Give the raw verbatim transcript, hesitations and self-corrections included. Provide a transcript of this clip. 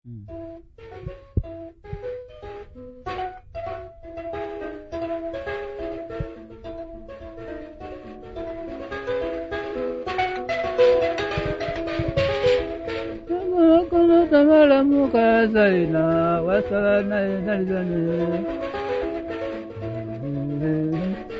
うん。このたまらもかさいな、わさらないなりだね。